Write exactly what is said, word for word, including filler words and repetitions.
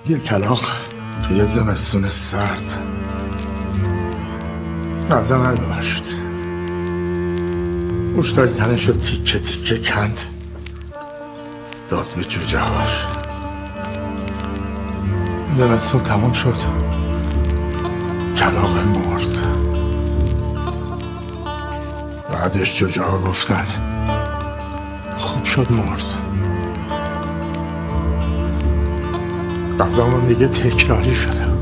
یه کلاغ که یه زمستون سرد غذا نداشت، گوشتای تنشو تیکه تیکه کند داد به جوجه هاش. زمستون تمام شد، کلاغ مرد. بعدش جوجه ها گفتن خوب شد مرد. غذامون دیگه تکراری شده.